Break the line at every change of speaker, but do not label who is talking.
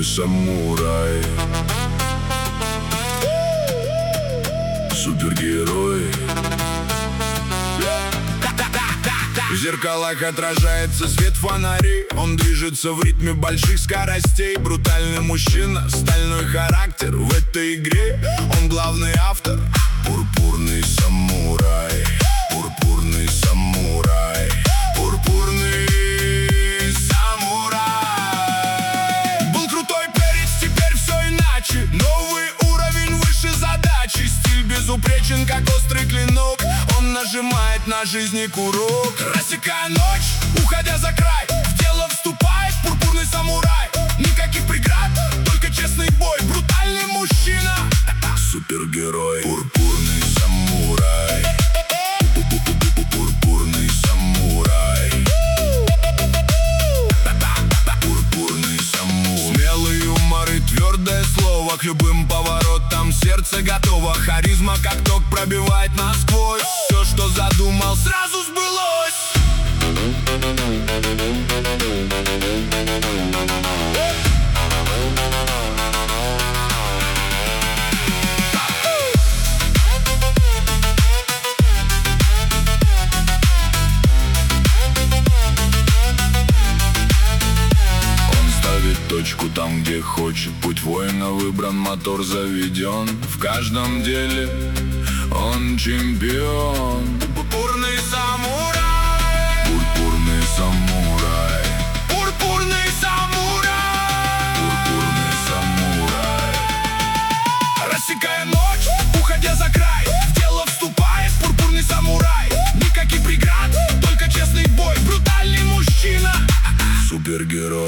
самурай. Супергерой. В зеркалах отражается свет фонарей. Он движется в ритме больших скоростей. Брутальный мужчина, стальной характер в этой игре. Он главный автор. Пурпурный самурай. Пурпурный самурай. Пурпурный самурай. Был крутой перец, теперь все иначе. Новый уровень, выше задачи. Стиль безупречен, как острый клинок. Он нажимает на жизни курок. Рассекая ночь, уходя за край, в дело вступает пурпурный самурай. Никаких преград, только честный бой. Брутальный мужчина, супергерой. Пурпурный самурай. Пурпурный самурай. Пурпурный самурай. Смелый юмор и твердое слово. К любым поворотам сердце готово. Харизма как ток пробивает насквозь. Все, что задумал, сразу сбылось. Точку там, где хочет. Путь воина выбран, мотор заведен. В каждом деле он чемпион. Пурпурный самурай. Пурпурный самурай. Пурпурный самурай. Пурпурный самурай. Рассекая ночь, уходя за край, в дело вступает пурпурный самурай. Никаких преград, только честный бой. Брутальный мужчина, супергерой.